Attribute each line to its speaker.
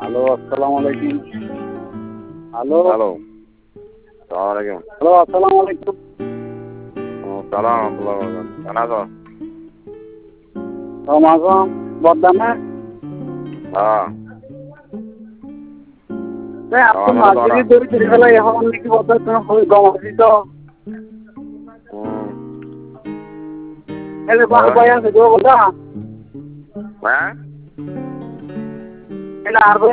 Speaker 1: Hello, আসসালামু আলাইকুম। Hello,
Speaker 2: hello, সালাম আলাইকুম।
Speaker 1: হ্যালো, আসসালামু আলাইকুম।
Speaker 2: সালাম আব্দুল্লাহ বরকাত। কেমন আছো?
Speaker 1: রমাজন বর্দানা
Speaker 2: হ্যাঁ,
Speaker 1: আপনি
Speaker 2: আমার তো
Speaker 1: মাঝিরি দড়ি চলে গেলে এখন নাকি বর্দার কোনো গমাজি তো এলে বাই আছে গো বর্দা
Speaker 2: হ্যাঁ
Speaker 1: এলে আর